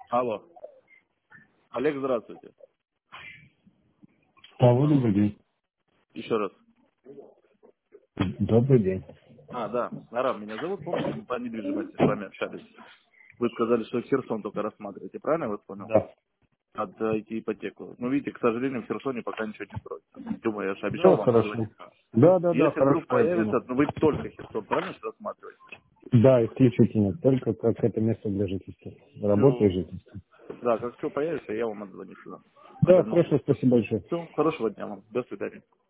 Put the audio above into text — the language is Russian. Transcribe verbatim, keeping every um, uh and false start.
Алло. Олег, здравствуйте. Алло, добрый день. Еще раз. Добрый день. А, да. Арам меня зовут. Помните, мы по недвижимости с вами общались? Вы сказали, что Херсон только рассматриваете. Правильно я вас понял? Да. От э, ипотеку. Ну, видите, к сожалению, в Херсоне пока ничего не строится. Думаю, я же обещал Да, вам хорошо. позвонить. Да, да, да, Если вдруг хорошо, я понял. появится, то вы только Херсон, правильно же рассматриваете? Да, исключительно. Только как это место для жительства. Работа и Все. жительство. Да, как все появится, я вам отзвоню сюда. Да, Наберну. хорошо, спасибо большое. Все, хорошего дня вам. До свидания.